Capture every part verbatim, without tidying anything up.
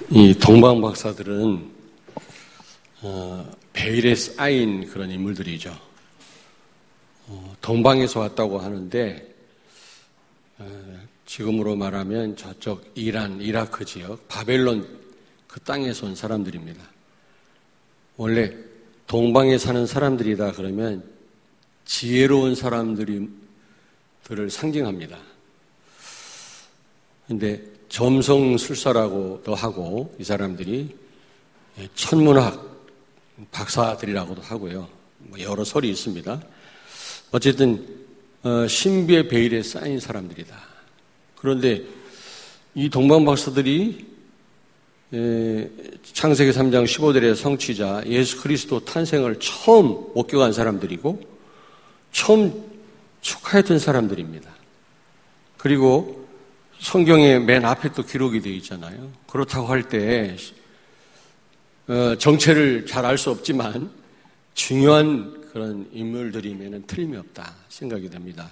이 동방 박사들은 어, 베일에 쌓인 그런 인물들이죠. 어, 동방에서 왔다고 하는데 어, 지금으로 말하면 저쪽 이란, 이라크 지역, 바벨론 그 땅에서 온 사람들입니다. 원래 동방에 사는 사람들이다 그러면 지혜로운 사람들을 상징합니다. 그런데 점성술사라고도 하고 이 사람들이 천문학 박사들이라고도 하고요. 뭐 여러 설이 있습니다. 어쨌든 어, 신비의 베일에 쌓인 사람들이다. 그런데 이 동방 박사들이 에, 창세기 삼 장 십오 절의 성취자 예수 그리스도 탄생을 처음 목격한 사람들이고 처음 축하했던 사람들입니다. 그리고 성경의 맨 앞에 또 기록이 되어 있잖아요. 그렇다고 할 때 어, 정체를 잘 알 수 없지만 중요한 그런 인물들이면 틀림이 없다 생각이 됩니다.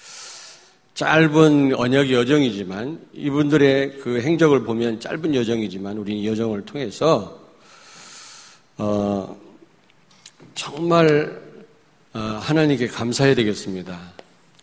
짧은 언약의 여정이지만 이분들의 그 행적을 보면 짧은 여정이지만 우리는 이 여정을 통해서 어, 정말 어, 하나님께 감사해야 되겠습니다.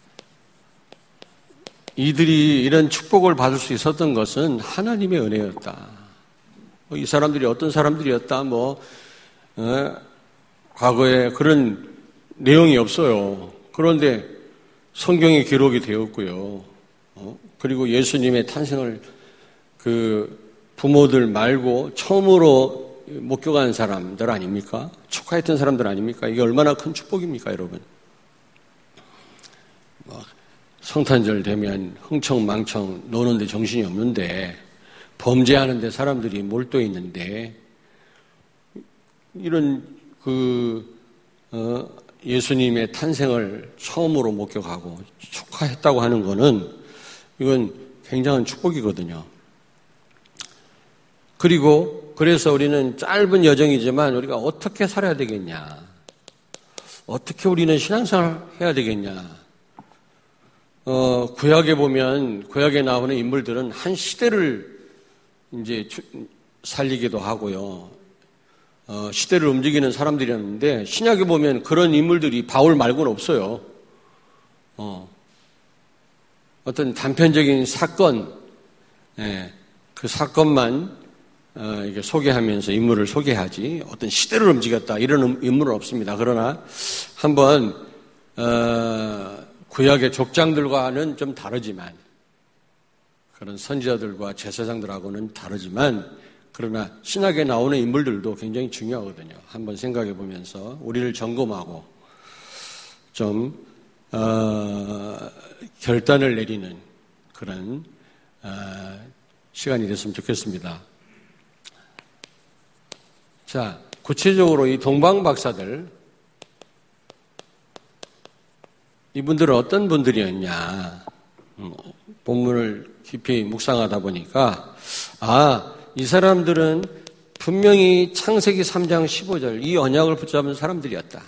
이들이 이런 축복을 받을 수 있었던 것은 하나님의 은혜였다. 뭐 이 사람들이 어떤 사람들이었다, 뭐, 어, 과거에 그런 내용이 없어요. 그런데 성경에 기록이 되었고요. 어? 그리고 예수님의 탄생을 그 부모들 말고 처음으로 목격한 사람들 아닙니까? 축하했던 사람들 아닙니까? 이게 얼마나 큰 축복입니까, 여러분? 뭐, 성탄절 되면 흥청망청 노는데 정신이 없는데 범죄하는데 사람들이 몰두해 있는데 이런 그 어, 예수님의 탄생을 처음으로 목격하고 축하했다고 하는 것은 이건 굉장한 축복이거든요. 그리고 그래서 우리는 짧은 여정이지만 우리가 어떻게 살아야 되겠냐, 어떻게 우리는 신앙생활 해야 되겠냐. 어, 구약에 보면, 구약에 나오는 인물들은 한 시대를 이제 살리기도 하고요. 어, 시대를 움직이는 사람들이었는데, 신약에 보면 그런 인물들이 바울 말고는 없어요. 어, 어떤 단편적인 사건, 예, 그 사건만, 어, 이게 소개하면서 인물을 소개하지, 어떤 시대를 움직였다, 이런 인물은 없습니다. 그러나, 한번, 어, 구약의 족장들과는 좀 다르지만 그런 선지자들과 제사장들하고는 다르지만 그러나 신약에 나오는 인물들도 굉장히 중요하거든요. 한번 생각해 보면서 우리를 점검하고 좀 어, 결단을 내리는 그런 어, 시간이 됐으면 좋겠습니다. 자, 구체적으로 이 동방 박사들 이분들은 어떤 분들이었냐? 본문을 깊이 묵상하다 보니까 아, 이 사람들은 분명히 창세기 삼 장 십오 절 이 언약을 붙잡은 사람들이었다.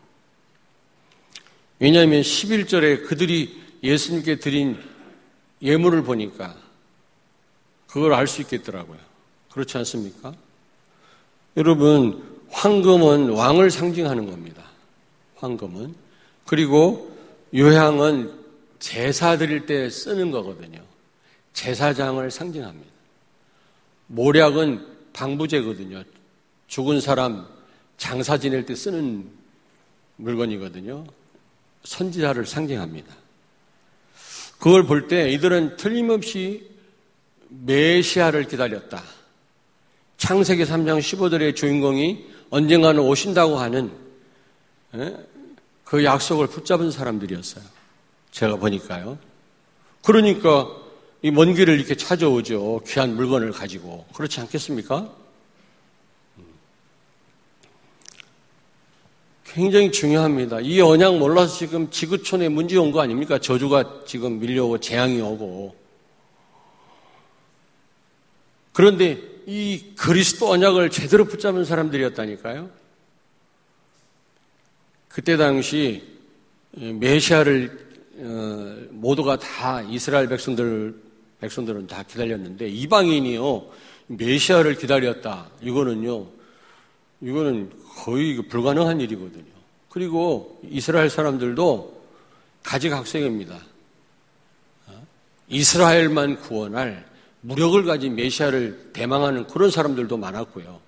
왜냐하면 십일 절에 그들이 예수님께 드린 예물을 보니까 그걸 알 수 있겠더라고요. 그렇지 않습니까? 여러분, 황금은 왕을 상징하는 겁니다. 황금은. 그리고 요향은 제사 드릴 때 쓰는 거거든요. 제사장을 상징합니다. 모략은 방부제거든요. 죽은 사람 장사 지낼 때 쓰는 물건이거든요. 선지자를 상징합니다. 그걸 볼 때 이들은 틀림없이 메시아를 기다렸다. 창세기 삼 장 십오 절의 주인공이 언젠가는 오신다고 하는 그 약속을 붙잡은 사람들이었어요. 제가 보니까요. 그러니까 이 먼 길을 이렇게 찾아오죠. 귀한 물건을 가지고. 그렇지 않겠습니까? 굉장히 중요합니다. 이 언약 몰라서 지금 지구촌에 문제 온 거 아닙니까? 저주가 지금 밀려오고 재앙이 오고. 그런데 이 그리스도 언약을 제대로 붙잡은 사람들이었다니까요. 그때 당시 메시아를 모두가 다 이스라엘 백성들, 백성들은 다 기다렸는데 이방인이요. 메시아를 기다렸다. 이거는요, 이거는 거의 불가능한 일이거든요. 그리고 이스라엘 사람들도 가지각색입니다. 이스라엘만 구원할 무력을 가진 메시아를 대망하는 그런 사람들도 많았고요.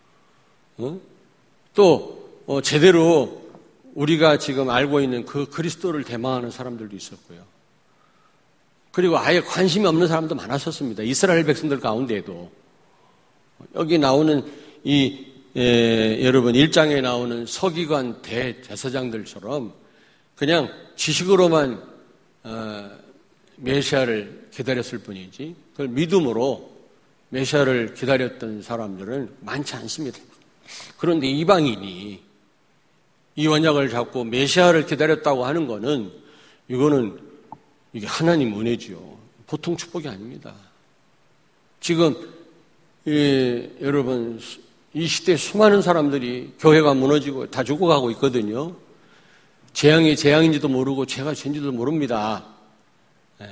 또 제대로 우리가 지금 알고 있는 그 그리스도를 대망하는 사람들도 있었고요. 그리고 아예 관심이 없는 사람도 많았었습니다. 이스라엘 백성들 가운데에도. 여기 나오는 이 예, 여러분 일 장에 나오는 서기관 대제사장들처럼 그냥 지식으로만 어, 메시아를 기다렸을 뿐이지 그걸 믿음으로 메시아를 기다렸던 사람들은 많지 않습니다. 그런데 이방인이 이 언약을 잡고 메시아를 기다렸다고 하는 거는 이거는 이게 하나님 은혜지요. 보통 축복이 아닙니다. 지금 예, 여러분 이 시대에 수많은 사람들이 교회가 무너지고 다 죽어가고 있거든요. 재앙이 재앙인지도 모르고 죄가 죄인지도 모릅니다. 네.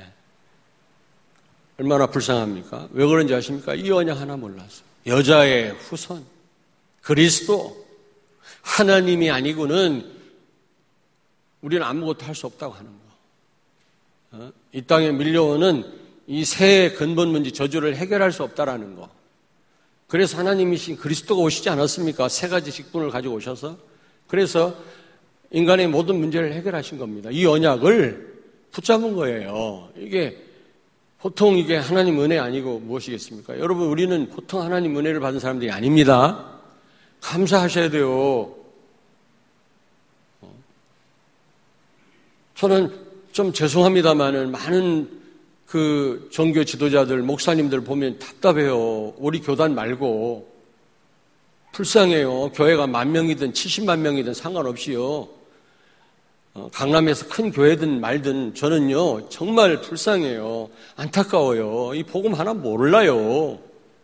얼마나 불쌍합니까? 왜 그런지 아십니까? 이 언약 하나 몰라서. 여자의 후손, 그리스도, 하나님이 아니고는 우리는 아무것도 할 수 없다고 하는 거. 이 땅에 밀려오는 이 새 근본 문제 저주를 해결할 수 없다라는 거. 그래서 하나님이신 그리스도가 오시지 않았습니까? 세 가지 직분을 가지고 오셔서. 그래서 인간의 모든 문제를 해결하신 겁니다. 이 언약을 붙잡은 거예요. 이게 보통 이게 하나님 은혜 아니고 무엇이겠습니까? 여러분 우리는 보통 하나님 은혜를 받은 사람들이 아닙니다. 감사하셔야 돼요. 저는 좀 죄송합니다만은 많은 그 종교 지도자들, 목사님들 보면 답답해요. 우리 교단 말고. 불쌍해요. 교회가 만 명이든 칠십만 명이든 상관없이요. 강남에서 큰 교회든 말든 저는요, 정말 불쌍해요. 안타까워요. 이 복음 하나 몰라요.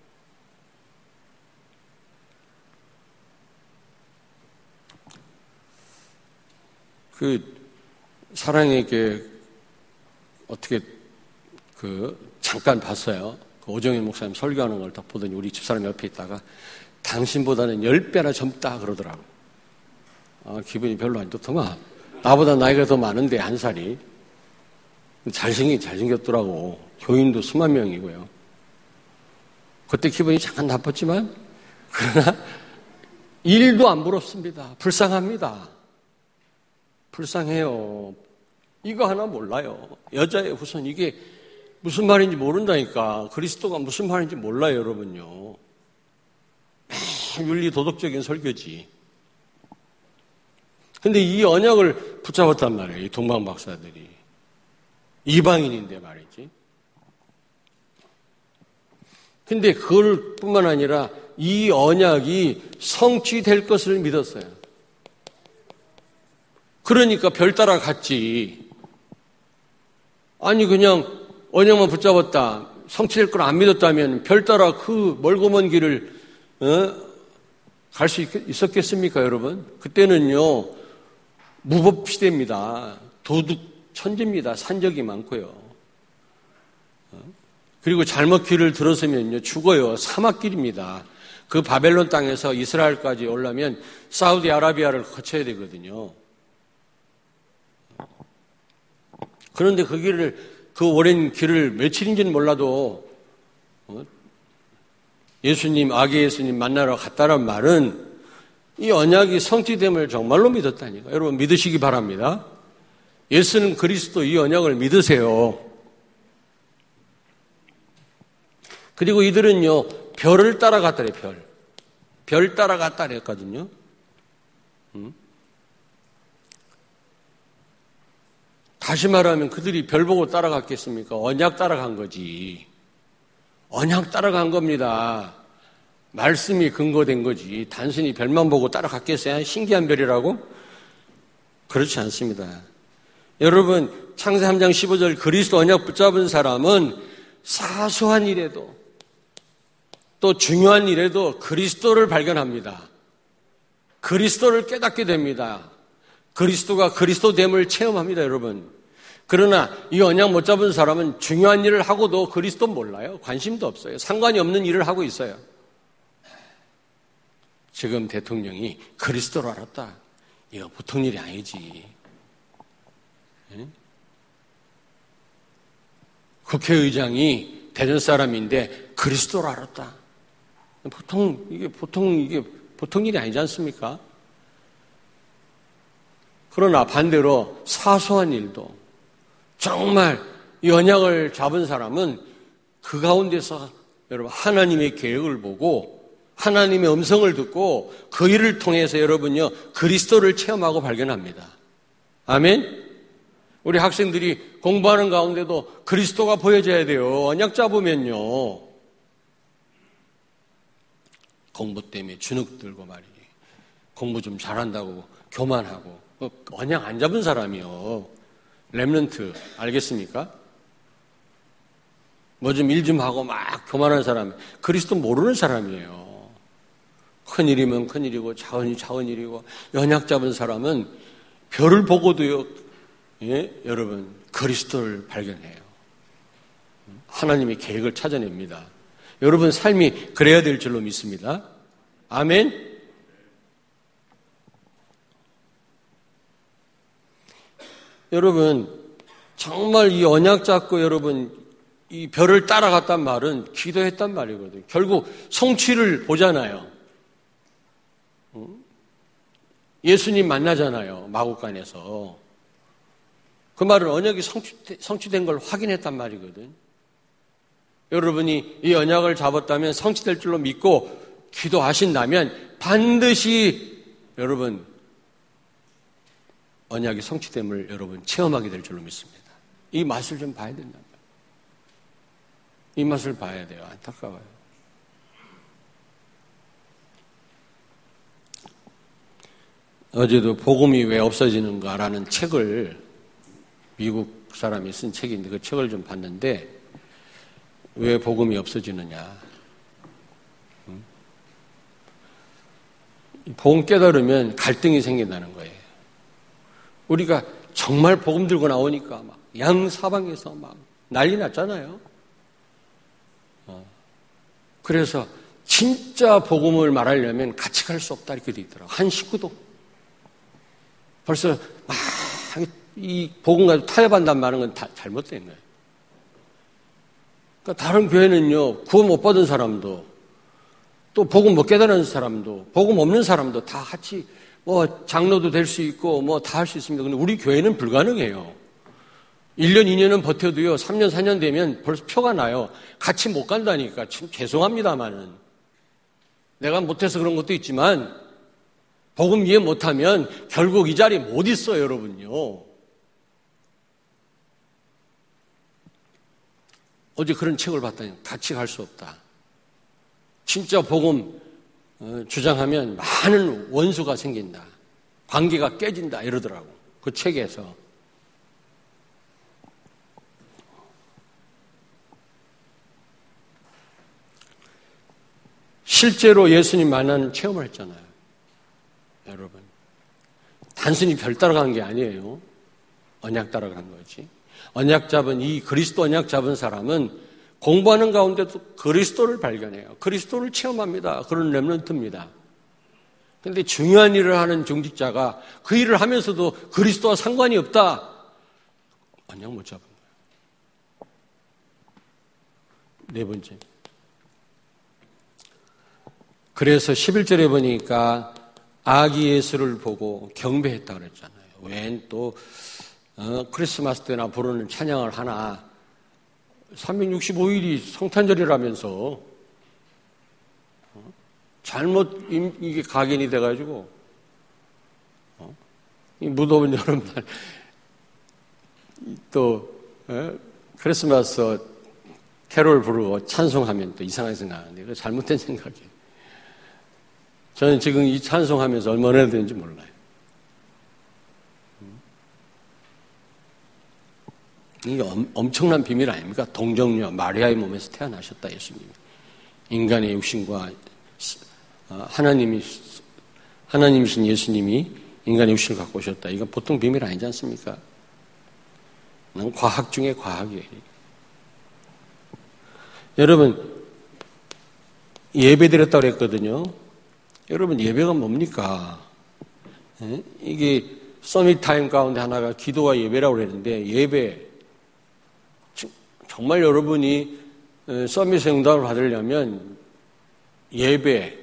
그, 사랑에게 어떻게 그 잠깐 봤어요. 그 오정현 목사님 설교하는 걸 딱 보더니 우리 집사람 옆에 있다가 당신보다는 열 배나 젊다 그러더라고. 아, 기분이 별로 안 좋더만. 나보다 나이가 더 많은데 한 살이. 잘생긴 잘생겼더라고. 교인도 수만 명이고요. 그때 기분이 잠깐 나빴지만 그러나 일도 안 부럽습니다. 불쌍합니다. 불쌍해요. 이거 하나 몰라요. 여자의 후손 이게 무슨 말인지 모른다니까. 그리스도가 무슨 말인지 몰라요, 여러분요. 윤리 도덕적인 설교지. 근데 이 언약을 붙잡았단 말이에요, 이 동방 박사들이. 이방인인데 말이지. 근데 그걸 뿐만 아니라 이 언약이 성취될 것을 믿었어요. 그러니까 별 따라갔지. 아니 그냥 언약만 붙잡았다. 성취될 걸 안 믿었다면 별 따라 그 멀고 먼 길을 어? 갈 수 있었겠습니까, 여러분? 그때는요 무법 시대입니다. 도둑 천지입니다. 산적이 많고요. 어? 그리고 잘못 길을 들었으면요 죽어요. 사막길입니다. 그 바벨론 땅에서 이스라엘까지 오려면 사우디아라비아를 거쳐야 되거든요. 그런데 그 길을 그 오랜 길을 며칠인지는 몰라도 예수님, 아기 예수님 만나러 갔다는 말은 이 언약이 성취됨을 정말로 믿었다니까. 여러분 믿으시기 바랍니다. 예수는 그리스도 이 언약을 믿으세요. 그리고 이들은요 별을 따라갔다래. 별. 별 따라갔다래 했거든요. 음? 다시 말하면 그들이 별 보고 따라갔겠습니까? 언약 따라간 거지. 언약 따라간 겁니다. 말씀이 근거된 거지. 단순히 별만 보고 따라갔겠어요? 신기한 별이라고? 그렇지 않습니다. 여러분 창세 삼 장 십오 절 그리스도 언약 붙잡은 사람은 사소한 일에도 또 중요한 일에도 그리스도를 발견합니다. 그리스도를 깨닫게 됩니다. 그리스도가 그리스도됨을 체험합니다, 여러분. 그러나 이 언약 못 잡은 사람은 중요한 일을 하고도 그리스도 몰라요. 관심도 없어요. 상관이 없는 일을 하고 있어요. 지금 대통령이 그리스도를 알았다. 이거 보통 일이 아니지. 응? 국회의장이 대전 사람인데 그리스도를 알았다. 보통 이게 보통 이게 보통 일이 아니지 않습니까? 그러나 반대로 사소한 일도 정말 이 언약을 잡은 사람은 그 가운데서 여러분 하나님의 계획을 보고 하나님의 음성을 듣고 그 일을 통해서 여러분요 그리스도를 체험하고 발견합니다. 아멘? 우리 학생들이 공부하는 가운데도 그리스도가 보여져야 돼요. 언약 잡으면요. 공부 때문에 주눅 들고 말이에요. 공부 좀 잘한다고 교만하고 언약 안 잡은 사람이요. 렘넌트 알겠습니까? 뭐 좀 일 좀 하고 막 교만한 사람 그리스도 모르는 사람이에요. 큰일이면 큰일이고 작은, 작은 일이고 언약 잡은 사람은 별을 보고도요. 예? 여러분 그리스도를 발견해요. 하나님의 계획을 찾아냅니다. 여러분 삶이 그래야 될 줄로 믿습니다. 아멘. 여러분 정말 이 언약 잡고 여러분 이 별을 따라갔단 말은 기도했단 말이거든요. 결국 성취를 보잖아요. 예수님 만나잖아요. 마국간에서. 그 말은 언약이 성취된 걸 확인했단 말이거든. 여러분이 이 언약을 잡았다면 성취될 줄로 믿고 기도하신다면 반드시 여러분 언약이 성취됨을 여러분 체험하게 될 줄로 믿습니다. 이 맛을 좀 봐야 된다. 이 맛을 봐야 돼요. 안타까워요. 어제도 복음이 왜 없어지는가라는 책을 미국 사람이 쓴 책인데 그 책을 좀 봤는데 왜 복음이 없어지느냐. 복음 깨달으면 갈등이 생긴다는 거예요. 우리가 정말 복음 들고 나오니까 막 양사방에서 막 난리 났잖아요. 그래서 진짜 복음을 말하려면 같이 갈 수 없다 이렇게 돼 있더라고요. 한 식구도. 벌써 막 이 복음 가지고 타협한단 말은 건 다 잘못된 거예요. 그러니까 다른 교회는요, 구원 못 받은 사람도, 또 복음 못 깨달은 사람도, 복음 없는 사람도 다 같이 뭐 장로도 될 수 있고 뭐 다 할 수 있습니다. 근데 우리 교회는 불가능해요. 일 년, 이 년은 버텨도요, 삼 년, 사 년 되면 벌써 표가 나요. 같이 못 간다니까. 참 죄송합니다만은. 내가 못해서 그런 것도 있지만, 복음 이해 못하면 결국 이 자리에 못 있어요, 여러분요. 어제 그런 책을 봤더니 같이 갈 수 없다. 진짜 복음 주장하면 많은 원수가 생긴다. 관계가 깨진다 이러더라고. 그 책에서. 실제로 예수님 만나는 체험을 했잖아요. 여러분. 단순히 별 따라간 게 아니에요. 언약 따라간 거지. 언약 잡은 이 그리스도 언약 잡은 사람은 공부하는 가운데도 그리스도를 발견해요. 그리스도를 체험합니다. 그런 렘넌트입니다. 그런데 중요한 일을 하는 중직자가 그 일을 하면서도 그리스도와 상관이 없다. 언약 못 잡은 거예요. 네 번째. 그래서 십일 절에 보니까 아기 예수를 보고 경배했다 그랬잖아요. 웬 또 어, 크리스마스 때나 부르는 찬양을 하나 삼백육십오 일이 성탄절이라면서 어? 잘못 이게 각인이 돼가지고 어? 이 무더운 여름날 또 에? 크리스마스 캐롤 부르고 찬송하면 또 이상하게 생각하는데 이거 잘못된 생각이에요. 저는 지금 이 찬송하면서 얼마나 되는지 몰라요. 이게 엄청난 비밀 아닙니까? 동정녀 마리아의 몸에서 태어나셨다 예수님이. 인간의 육신과 하나님이 하나님이신 예수님이 인간의 육신을 갖고 오셨다. 이건 보통 비밀 아니지 않습니까? 과학 중에 과학이에요. 여러분, 예배 드렸다고 그랬거든요. 여러분, 예배가 뭡니까? 예? 이게 서밋 타임 가운데 하나가 기도와 예배라고 그랬는데, 예배, 정말 여러분이 서밋 응답을 받으려면 예배,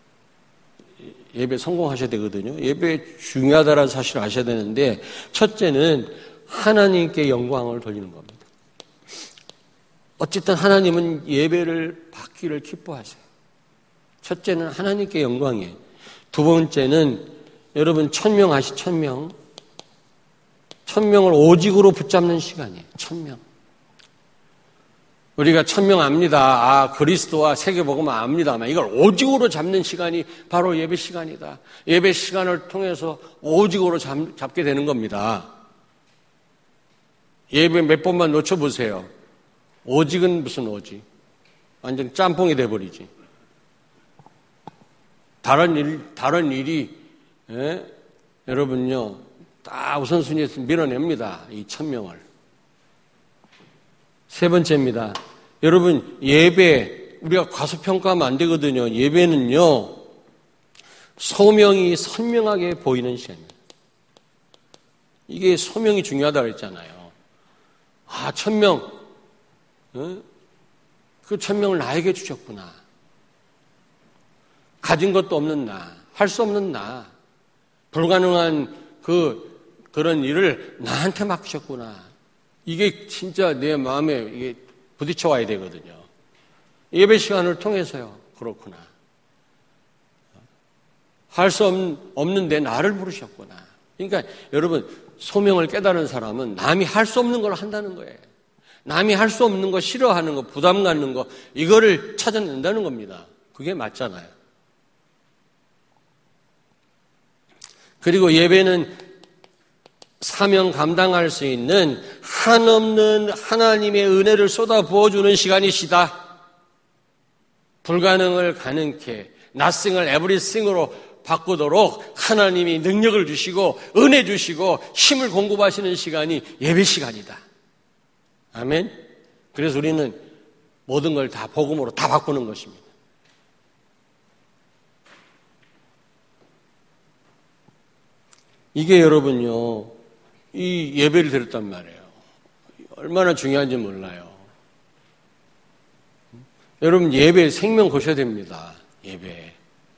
예배 성공하셔야 되거든요. 예배 중요하다는 사실을 아셔야 되는데, 첫째는 하나님께 영광을 돌리는 겁니다. 어쨌든 하나님은 예배를 받기를 기뻐하세요. 첫째는 하나님께 영광이에요. 두 번째는 여러분 천명 아시 천명? 천명을 오직으로 붙잡는 시간이에요. 천명. 우리가 천명 압니다. 아, 그리스도와 세계복음 압니다만 이걸 오직으로 잡는 시간이 바로 예배 시간이다. 예배 시간을 통해서 오직으로 잡, 잡게 되는 겁니다. 예배 몇 번만 놓쳐보세요. 오직은 무슨 오직? 완전 짬뽕이 돼버리지. 다른 일, 다른 일이, 예? 여러분요, 다 우선순위에서 밀어냅니다. 이 천명을. 세 번째입니다. 여러분, 예배, 우리가 과소평가하면 안 되거든요. 예배는요, 소명이 선명하게 보이는 시간입니다. 이게 소명이 중요하다고 했잖아요. 아, 천명, 어? 그 천명을 나에게 주셨구나. 가진 것도 없는 나, 할 수 없는 나, 불가능한 그, 그런 일을 나한테 맡기셨구나. 이게 진짜 내 마음에 이게 부딪혀 와야 되거든요. 예배 시간을 통해서요. 그렇구나. 할 수 없는데 나를 부르셨구나. 그러니까 여러분, 소명을 깨달은 사람은 남이 할 수 없는 걸 한다는 거예요. 남이 할 수 없는 거, 싫어하는 거, 부담 갖는 거, 이거를 찾아낸다는 겁니다. 그게 맞잖아요. 그리고 예배는 사명 감당할 수 있는 한없는 하나님의 은혜를 쏟아 부어주는 시간이시다. 불가능을 가능케, nothing을 everything으로 바꾸도록 하나님이 능력을 주시고 은혜 주시고 힘을 공급하시는 시간이 예배 시간이다. 아멘. 그래서 우리는 모든 걸 다 복음으로 다 바꾸는 것입니다. 이게 여러분요, 이 예배를 드렸단 말이에요. 얼마나 중요한지 몰라요. 여러분, 예배 생명 거셔야 됩니다. 예배.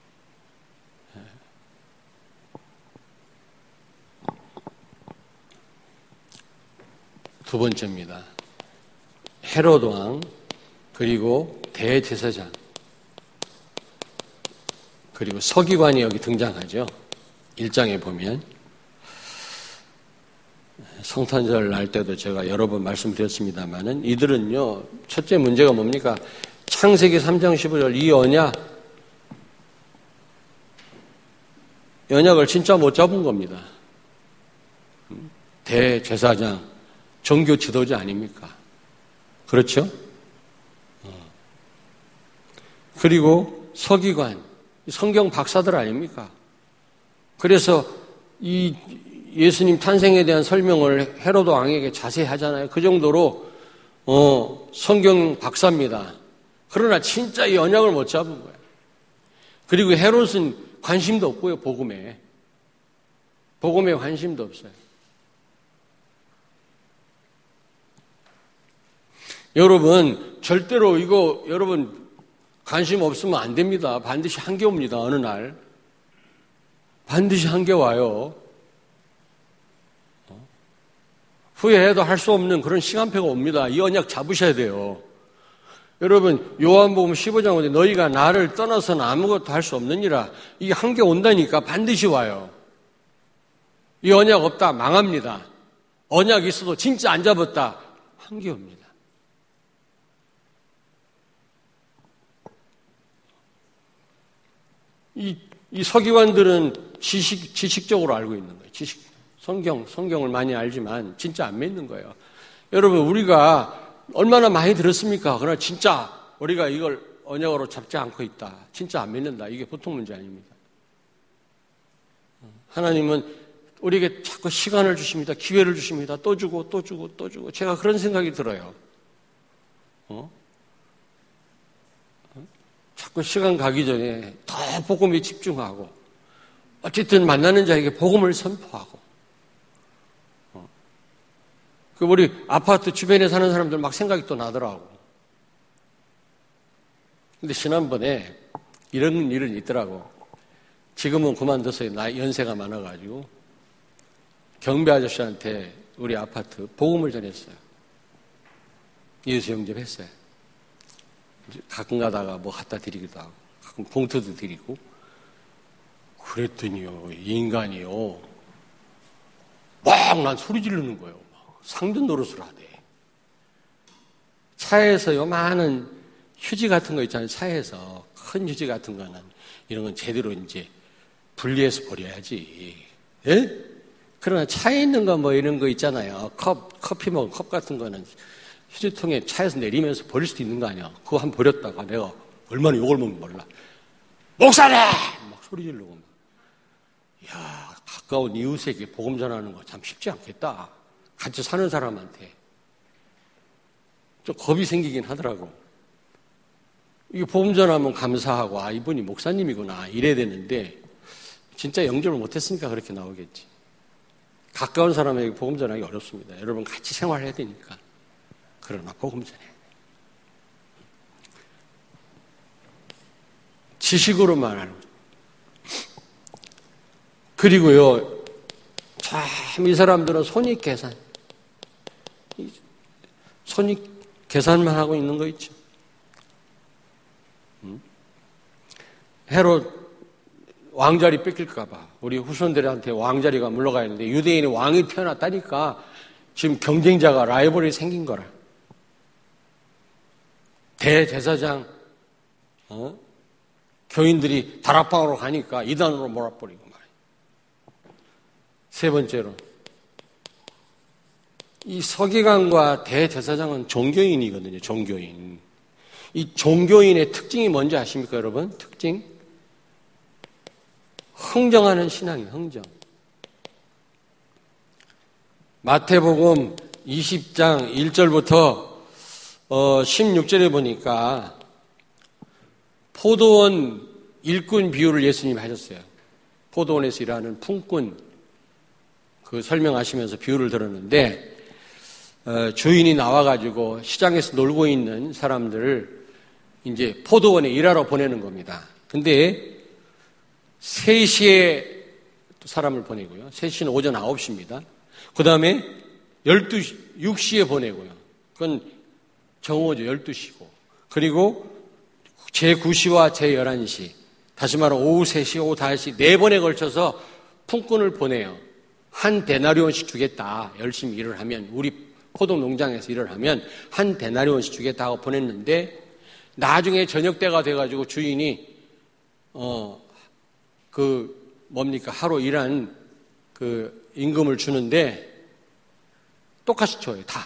두 번째입니다. 헤롯 왕, 그리고 대제사장, 그리고 서기관이 여기 등장하죠. 일 장에 보면. 성탄절 날 때도 제가 여러 번 말씀드렸습니다만은 이들은요, 첫째 문제가 뭡니까? 창세기 삼 장 십오 절 이 언약, 언약을 진짜 못 잡은 겁니다. 대제사장, 종교 지도자 아닙니까? 그렇죠? 그리고 서기관, 성경 박사들 아닙니까? 그래서 이 예수님 탄생에 대한 설명을 헤로드 왕에게 자세히 하잖아요. 그 정도로 어, 성경 박사입니다. 그러나 진짜 이 언약을 못 잡은 거예요. 그리고 헤롯은 관심도 없고요. 복음에. 복음에 관심도 없어요. 여러분, 절대로 이거 여러분 관심 없으면 안 됩니다. 반드시 한계 옵니다. 어느 날. 반드시 한계 와요. 후회해도 할 수 없는 그런 시간표가 옵니다. 이 언약 잡으셔야 돼요. 여러분, 요한복음 십오 장 오는데 너희가 나를 떠나서는 아무것도 할 수 없느니라. 이게 한계 온다니까 반드시 와요. 이 언약 없다 망합니다. 언약 있어도 진짜 안 잡았다 한계 옵니다. 이, 이 서기관들은 지식, 지식적으로 알고 있는 거예요. 지식, 성경, 성경을 많이 알지만 진짜 안 믿는 거예요. 여러분, 우리가 얼마나 많이 들었습니까? 그러나 진짜 우리가 이걸 언약으로 잡지 않고 있다. 진짜 안 믿는다. 이게 보통 문제 아닙니다. 하나님은 우리에게 자꾸 시간을 주십니다. 기회를 주십니다. 또 주고 또 주고 또 주고. 제가 그런 생각이 들어요. 어? 자꾸 시간 가기 전에 더 복음에 집중하고 어쨌든 만나는 자에게 복음을 선포하고. 어? 그 우리 아파트 주변에 사는 사람들 막 생각이 또 나더라고. 근데 지난번에 이런 일은 있더라고. 지금은 그만둬서 나 연세가 많아가지고 경비 아저씨한테 우리 아파트 복음을 전했어요. 예수 영접했어요. 가끔 가다가 뭐 갖다 드리기도 하고 가끔 봉투도 드리고. 그랬더니요, 이 인간이요 막 난 소리 지르는 거예요. 막 상전 노릇을 하대. 차에서요 많은 휴지 같은 거 있잖아요. 차에서 큰 휴지 같은 거는 이런 건 제대로 이제 분리해서 버려야지. 예? 그러나 차에 있는 거 뭐 이런 거 있잖아요. 컵, 커피 먹은 컵 같은 거는 휴지통에 차에서 내리면서 버릴 수도 있는 거 아니야. 그거 한 번 버렸다가 내가 얼마나 욕을 먹는지 몰라. 목사님! 막 소리 지르고. 이야, 가까운 이웃에게 복음 전하는 거 참 쉽지 않겠다. 같이 사는 사람한테. 좀 겁이 생기긴 하더라고. 이게 복음 전하면 감사하고, 아, 이분이 목사님이구나. 이래야 되는데, 진짜 영접을 못했으니까 그렇게 나오겠지. 가까운 사람에게 복음 전하기 어렵습니다. 여러분 같이 생활해야 되니까. 그러나 복음 전해. 지식으로만 하는 거죠. 그리고요, 참 이 사람들은 손익 계산. 손익 계산만 하고 있는 거 있죠. 헤롯 왕자리 뺏길까봐 우리 후손들한테 왕자리가 물러가 있는데 유대인이 왕이 태어났다니까 지금 경쟁자가 라이벌이 생긴 거라. 대제사장 어? 교인들이 다락방으로 가니까 이단으로 몰아버리고 말이에요. 세 번째로 이 서기관과 대제사장은 종교인이거든요. 종교인. 이 종교인의 특징이 뭔지 아십니까, 여러분? 특징? 흥정하는 신앙이에요. 흥정. 마태복음 이십 장 일 절부터 어, 십육 절에 보니까 포도원 일꾼 비유를 예수님이 하셨어요. 포도원에서 일하는 품꾼 그 설명하시면서 비유를 들었는데 어, 주인이 나와가지고 시장에서 놀고 있는 사람들을 이제 포도원에 일하러 보내는 겁니다. 근데 세 시에 사람을 보내고요. 세 시는 오전 아홉 시입니다. 그 다음에 열두 시, 육 시에 보내고요. 그건 정오죠. 열두 시고. 그리고 제구 시와 제열한 시. 다시 말해 오후 세 시, 오후 다섯 시 네 번에 걸쳐서 품꾼을 보내요. 한 데나리온씩 주겠다. 열심히 일을 하면. 우리 포도 농장에서 일을 하면 한 데나리온씩 주겠다 하고 보냈는데 나중에 저녁 때가 돼가지고 주인이 어, 그 뭡니까 하루 일한 그 임금을 주는데 똑같이 줘요. 다.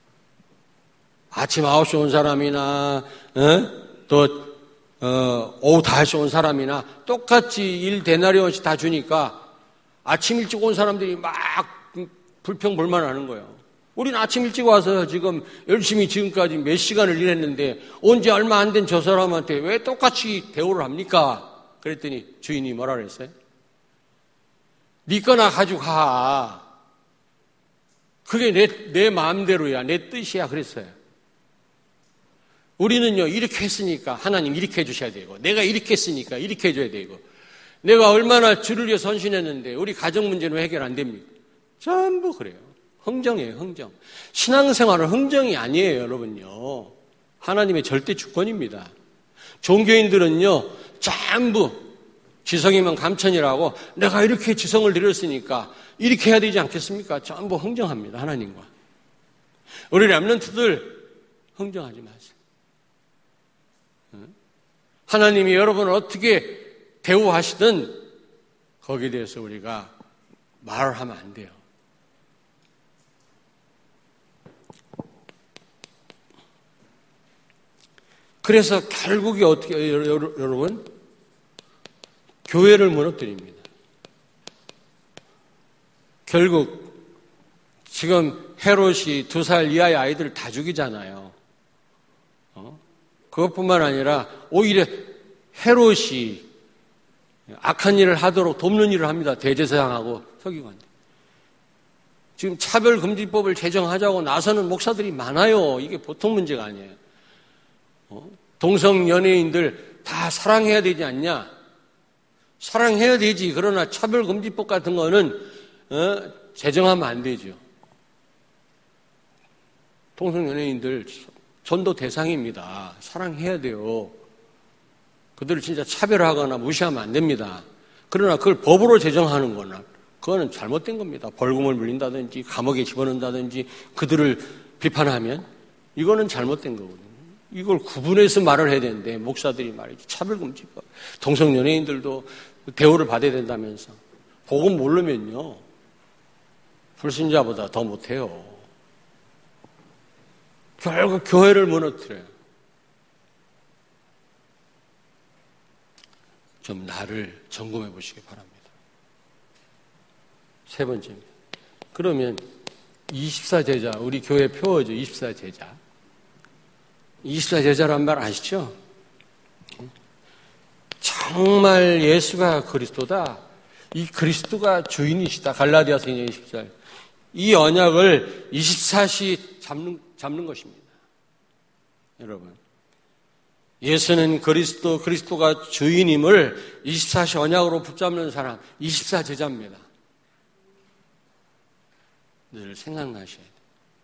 아침 아홉 시 온 사람이나 어? 또 어, 오후 다섯 시 온 사람이나 똑같이 일 데나리온씩 다 주니까 아침 일찍 온 사람들이 막 불평불만하는 거예요. 우리는 아침 일찍 와서 지금 열심히 지금까지 몇 시간을 일했는데 언제 얼마 안 된 저 사람한테 왜 똑같이 대우를 합니까? 그랬더니 주인이 뭐라 그랬어요? 네 거나 가지고 가. 그게 내, 내 마음대로야. 내 뜻이야. 그랬어요. 우리는요, 이렇게 했으니까 하나님 이렇게 해주셔야 되고, 내가 이렇게 했으니까 이렇게 해줘야 되고, 내가 얼마나 주를 위해 선신했는데 우리 가정 문제는 왜 해결 안 됩니까? 전부 그래요. 흥정이에요, 흥정. 신앙생활은 흥정이 아니에요, 여러분요. 하나님의 절대 주권입니다. 종교인들은요, 전부 지성이면 감천이라고 내가 이렇게 지성을 드렸으니까 이렇게 해야 되지 않겠습니까? 전부 흥정합니다, 하나님과. 우리 렘넌트들 흥정하지 마세요. 하나님이 여러분을 어떻게 대우하시든 거기에 대해서 우리가 말을 하면 안 돼요. 그래서 결국에 어떻게 해요, 여러분? 교회를 무너뜨립니다. 결국 지금 헤롯이 두 살 이하의 아이들을 다 죽이잖아요. 어? 그것뿐만 아니라 오히려 헤롯이 악한 일을 하도록 돕는 일을 합니다. 대제사장하고 서기관. 지금 차별금지법을 제정하자고 나서는 목사들이 많아요. 이게 보통 문제가 아니에요. 어? 동성 연예인들 다 사랑해야 되지 않냐? 사랑해야 되지. 그러나 차별금지법 같은 거는 어? 제정하면 안 되죠. 동성 연예인들 전도 대상입니다. 사랑해야 돼요. 그들을 진짜 차별하거나 무시하면 안 됩니다. 그러나 그걸 법으로 제정하는 거는 그거는 잘못된 겁니다. 벌금을 물린다든지 감옥에 집어넣는다든지 그들을 비판하면 이거는 잘못된 거거든요. 이걸 구분해서 말을 해야 되는데 목사들이 말이지 차별금지법. 동성 연예인들도 대우를 받아야 된다면서. 복음 모르면요. 불신자보다 더 못해요. 결국 교회를 무너뜨려요. 좀 나를 점검해 보시기 바랍니다. 세 번째입니다. 그러면 이십사 제자, 우리 교회 표어죠. 이십사 제자. 이십사 제자란 말 아시죠? 정말 예수가 그리스도다. 이 그리스도가 주인이시다. 갈라디아서 이 장 이십 절. 이 언약을 이십사 시 잡는, 잡는 것입니다. 여러분. 예수는 그리스도, 그리스도가 주인임을 이십사 시 언약으로 붙잡는 사람, 이십사 제자입니다. 늘 생각나셔야 돼요.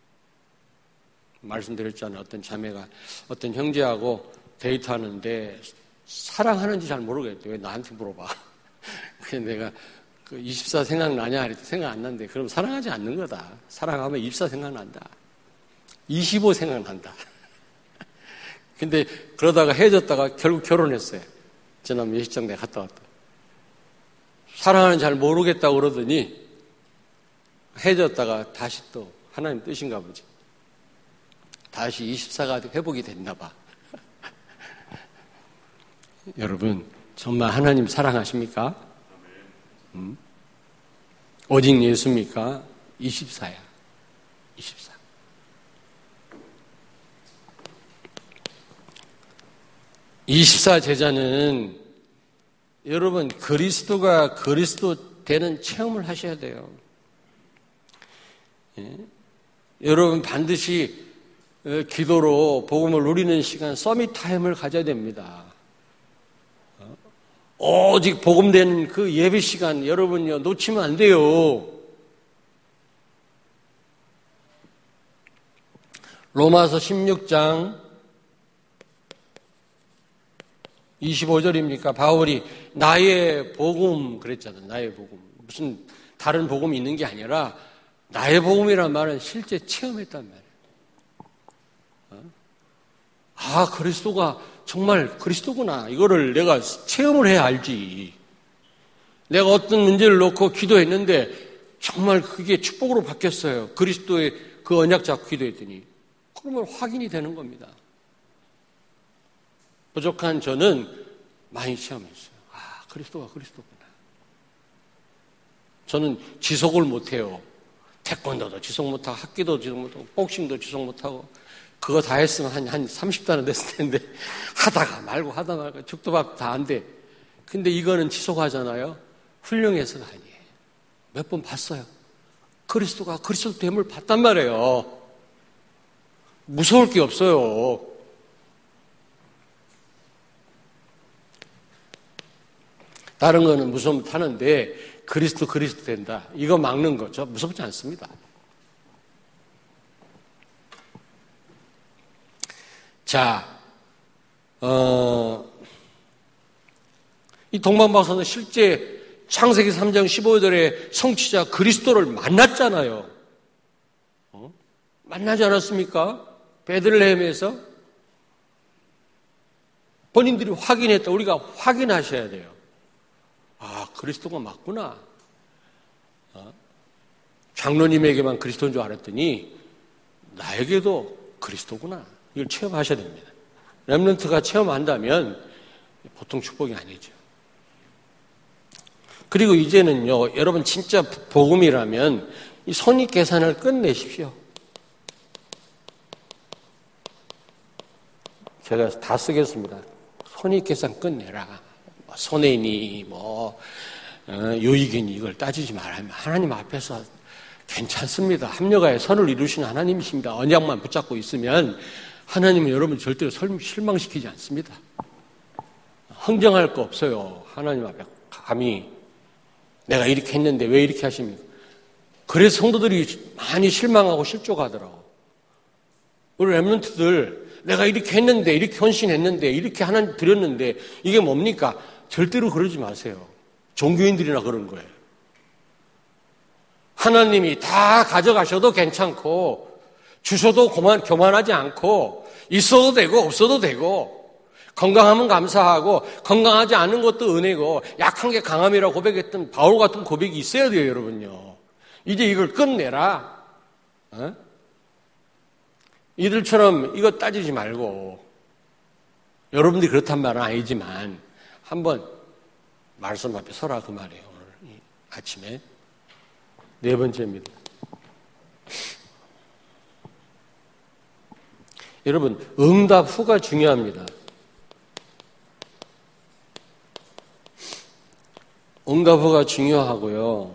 말씀드렸잖아요. 어떤 자매가 어떤 형제하고 데이트하는데 사랑하는지 잘 모르겠대요. 왜 나한테 물어봐. 그래서 내가 그 이십사 생각나냐? 그랬더니 생각 안 난대. 그럼 사랑하지 않는 거다. 사랑하면 이십사 생각난다. 이십오 생각난다. 근데 그러다가 헤어졌다가 결국 결혼했어요. 지난 예식장 내가 갔다 왔다. 사랑하는 잘 모르겠다고 그러더니 헤어졌다가 다시 또 하나님 뜻인가 보지. 다시 이십사가 회복이 됐나 봐. 여러분 정말 하나님 사랑하십니까? 음? 오직 예수입니까? 이십사야. 이십사. 이십사 제자는 여러분 그리스도가 그리스도 되는 체험을 하셔야 돼요. 예? 여러분 반드시 기도로 복음을 누리는 시간 서밋 타임을 가져야 됩니다. 오직 복음된 그 예배 시간 여러분요 놓치면 안 돼요. 로마서 십육 장 이십오 절입니까? 바울이 나의 복음 그랬잖아요. 나의 복음. 무슨 다른 복음이 있는 게 아니라 나의 복음이란 말은 실제 체험했단 말이에요. 아, 그리스도가 정말 그리스도구나. 이거를 내가 체험을 해야 알지. 내가 어떤 문제를 놓고 기도했는데 정말 그게 축복으로 바뀌었어요. 그리스도의 그 언약 잡고 기도했더니. 그러면 확인이 되는 겁니다. 부족한 저는 많이 체험했어요. 아, 그리스도가 그리스도구나. 저는 지속을 못해요. 태권도도 지속 못하고 학기도 지속 못하고 복싱도 지속 못하고 그거 다 했으면 한, 한 삼십 달은 됐을 텐데 하다가 말고 하다 말고 죽도 밥 다 안 돼. 근데 이거는 지속하잖아요. 훌륭해서가 아니에요. 몇 번 봤어요. 그리스도가 그리스도 됨을 봤단 말이에요. 무서울 게 없어요. 다른 거는 무서움 타는데 그리스도 그리스도 된다. 이거 막는 거죠. 무섭지 않습니다. 자, 어, 이 동방박사는 실제 창세기 삼 장 십오 절에 성취자 그리스도를 만났잖아요. 어? 만나지 않았습니까? 베들레헴에서 본인들이 확인했다. 우리가 확인하셔야 돼요. 아, 그리스도가 맞구나. 어? 장로님에게만 그리스도인 줄 알았더니 나에게도 그리스도구나. 이걸 체험하셔야 됩니다. 렘넌트가 체험한다면 보통 축복이 아니죠. 그리고 이제는요, 여러분 진짜 복음이라면 이 손익 계산을 끝내십시오. 제가 다 쓰겠습니다. 손익 계산 끝내라. 뭐 손해니 뭐 유익이니 이걸 따지지 말아요. 하나님 앞에서 괜찮습니다. 합력하여 선을 이루시는 하나님이십니다. 언약만 붙잡고 있으면 하나님은 여러분 절대로 실망시키지 않습니다. 흥정할 거 없어요. 하나님 앞에 감히 내가 이렇게 했는데 왜 이렇게 하십니까? 그래서 성도들이 많이 실망하고 실족하더라고. 우리 렘넌트들 내가 이렇게 했는데 이렇게 헌신했는데 이렇게 하나님 드렸는데 이게 뭡니까? 절대로 그러지 마세요. 종교인들이나 그런 거예요. 하나님이 다 가져가셔도 괜찮고 주셔도 교만, 교만하지 않고 있어도 되고 없어도 되고 건강하면 감사하고 건강하지 않은 것도 은혜고 약한 게 강함이라고 고백했던 바울 같은 고백이 있어야 돼요, 여러분요. 이제 이걸 끝내라. 어? 이들처럼 이거 따지지 말고 여러분들이 그렇단 말은 아니지만 한번 말씀 앞에 서라 그 말이에요. 오늘 아침에. 네 번째입니다. 여러분 응답 후가 중요합니다. 응답 후가 중요하고요.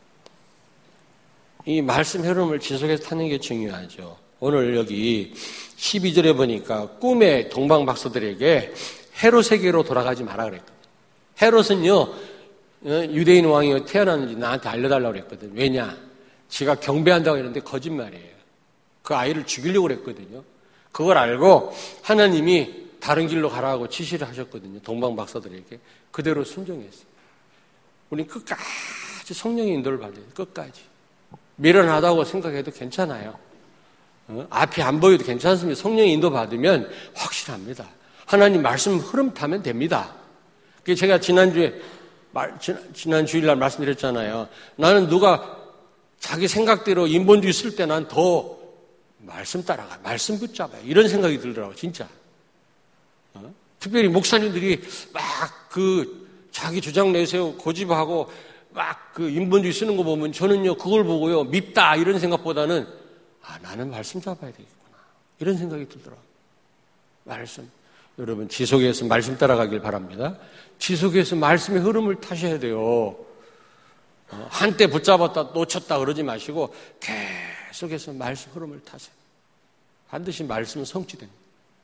이 말씀 흐름을 지속해서 타는 게 중요하죠. 오늘 여기 십이 절에 보니까 꿈의 동방 박사들에게 헤롯 세계로 돌아가지 마라 그랬거든요. 헤롯은요, 유대인 왕이 태어났는지 나한테 알려달라고 그랬거든요. 왜냐? 지가 경배한다고 했는데 거짓말이에요. 그 아이를 죽이려고 그랬거든요. 그걸 알고 하나님이 다른 길로 가라고 지시를 하셨거든요. 동방 박사들에게. 그대로 순종했어요. 우리는 끝까지 성령의 인도를 받아야 돼요. 끝까지. 미련하다고 생각해도 괜찮아요. 어? 앞이 안 보여도 괜찮습니다. 성령의 인도 받으면 확실합니다. 하나님 말씀 흐름 타면 됩니다. 그게 제가 지난주에, 말, 지난, 지난 주일날 말씀드렸잖아요. 나는 누가 자기 생각대로 인본주의 쓸 때 난 더 말씀 따라가, 말씀 붙잡아요. 이런 생각이 들더라고요, 진짜. 어? 특별히 목사님들이 막 그 자기 주장 내세우고 고집하고 막 그 인본주의 쓰는 거 보면 저는요, 그걸 보고요, 밉다, 이런 생각보다는 아, 나는 말씀 잡아야 되겠구나. 이런 생각이 들더라고요. 말씀. 여러분, 지속해서 말씀 따라가길 바랍니다. 지속해서 말씀의 흐름을 타셔야 돼요. 어, 한때 붙잡았다 놓쳤다 그러지 마시고 계속해서 말씀 흐름을 타세요. 반드시 말씀은 성취됩니다.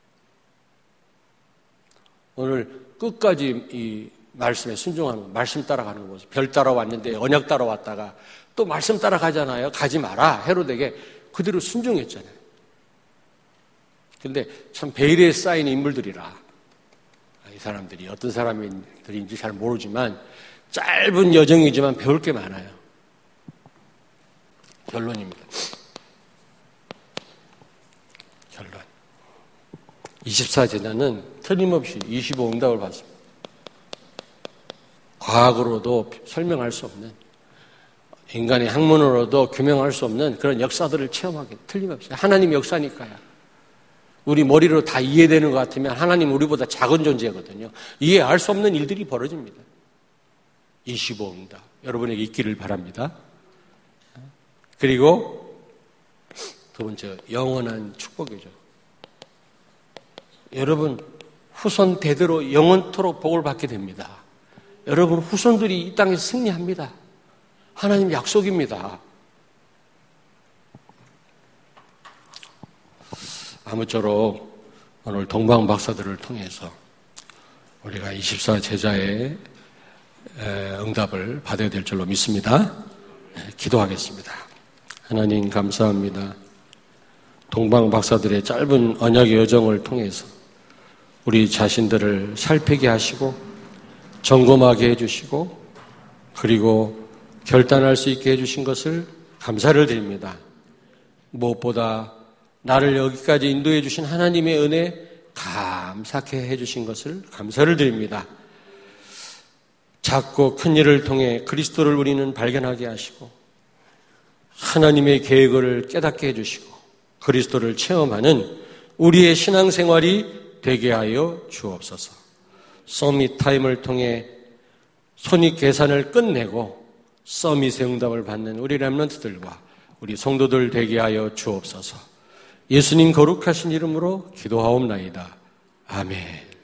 오늘 끝까지 이 말씀에 순종하는 거, 말씀 따라가는 거 보세요. 별 따라왔는데 언약 따라왔다가 또 말씀 따라가잖아요. 가지 마라. 헤롯에게 그대로 순종했잖아요. 근데 참 베일에 쌓인 인물들이라 이 사람들이 어떤 사람들인지 잘 모르지만 짧은 여정이지만 배울 게 많아요. 결론입니다. 결론. 이십사 제자는 틀림없이 이십오 응답을 받습니다. 과학으로도 설명할 수 없는, 인간의 학문으로도 규명할 수 없는 그런 역사들을 체험하게 틀림없이. 하나님 역사니까요. 우리 머리로 다 이해되는 것 같으면 하나님 우리보다 작은 존재거든요. 이해할 수 없는 일들이 벌어집니다. 이십오 응답. 여러분에게 있기를 바랍니다. 그리고 두 번째, 영원한 축복이죠. 여러분, 후손 대대로 영원토록 복을 받게 됩니다. 여러분, 후손들이 이 땅에서 승리합니다. 하나님 약속입니다. 아무쪼록 오늘 동방 박사들을 통해서 우리가 이십사 제자의 응답을 받아야 될 줄로 믿습니다. 기도하겠습니다. 하나님 감사합니다. 동방 박사들의 짧은 언약의 여정을 통해서 우리 자신들을 살피게 하시고 점검하게 해주시고 그리고 결단할 수 있게 해주신 것을 감사를 드립니다. 무엇보다 나를 여기까지 인도해 주신 하나님의 은혜 감사케 해주신 것을 감사를 드립니다. 작고 큰 일을 통해 그리스도를 우리는 발견하게 하시고 하나님의 계획을 깨닫게 해주시고 그리스도를 체험하는 우리의 신앙생활이 되게 하여 주옵소서. 서밋 타임을 통해 손익 계산을 끝내고 서밋의 응답을 받는 우리 렘넌트들과 우리 성도들 되게 하여 주옵소서. 예수님 거룩하신 이름으로 기도하옵나이다. 아멘.